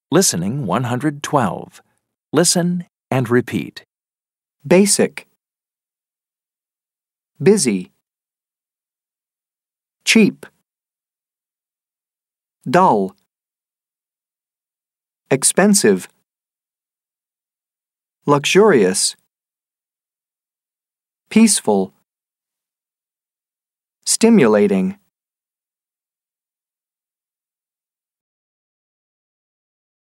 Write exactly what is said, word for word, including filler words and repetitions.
Listening one hundred twelve. Listen and repeat. Basic. Busy. Cheap. Dull. Expensive. Luxurious. Peaceful. Stimulating.